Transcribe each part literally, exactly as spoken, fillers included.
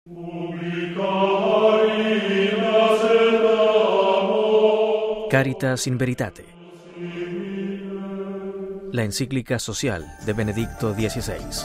Caritas in Veritate. La encíclica social de Benedicto dieciséis.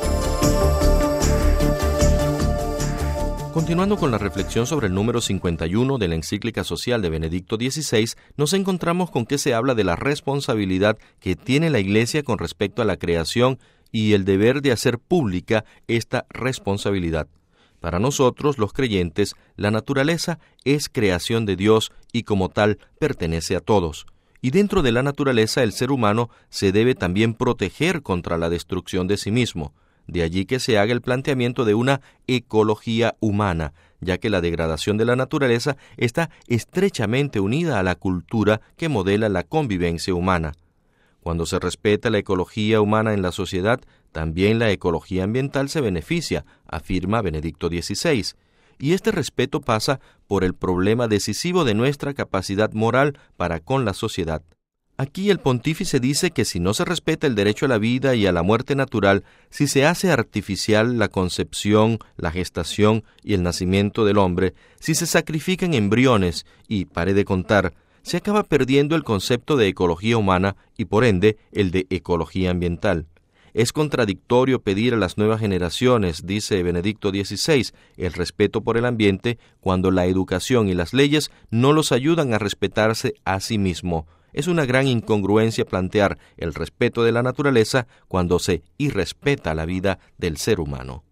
Continuando con la reflexión sobre el número cincuenta y uno de la encíclica social de Benedicto dieciséis, nos encontramos con que se habla de la responsabilidad que tiene la Iglesia con respecto a la creación y el deber de hacer pública esta responsabilidad. Para nosotros, los creyentes, la naturaleza es creación de Dios y como tal pertenece a todos. Y dentro de la naturaleza el ser humano se debe también proteger contra la destrucción de sí mismo. De allí que se haga el planteamiento de una ecología humana, ya que la degradación de la naturaleza está estrechamente unida a la cultura que modela la convivencia humana. Cuando se respeta la ecología humana en la sociedad, también la ecología ambiental se beneficia, afirma Benedicto dieciséis. Y este respeto pasa por el problema decisivo de nuestra capacidad moral para con la sociedad. Aquí el pontífice dice que si no se respeta el derecho a la vida y a la muerte natural, si se hace artificial la concepción, la gestación y el nacimiento del hombre, si se sacrifican embriones y, pare de contar, se acaba perdiendo el concepto de ecología humana y por ende el de ecología ambiental. Es contradictorio pedir a las nuevas generaciones, dice Benedicto dieciséis, el respeto por el ambiente cuando la educación y las leyes no los ayudan a respetarse a sí mismo. Es una gran incongruencia plantear el respeto de la naturaleza cuando se irrespeta la vida del ser humano.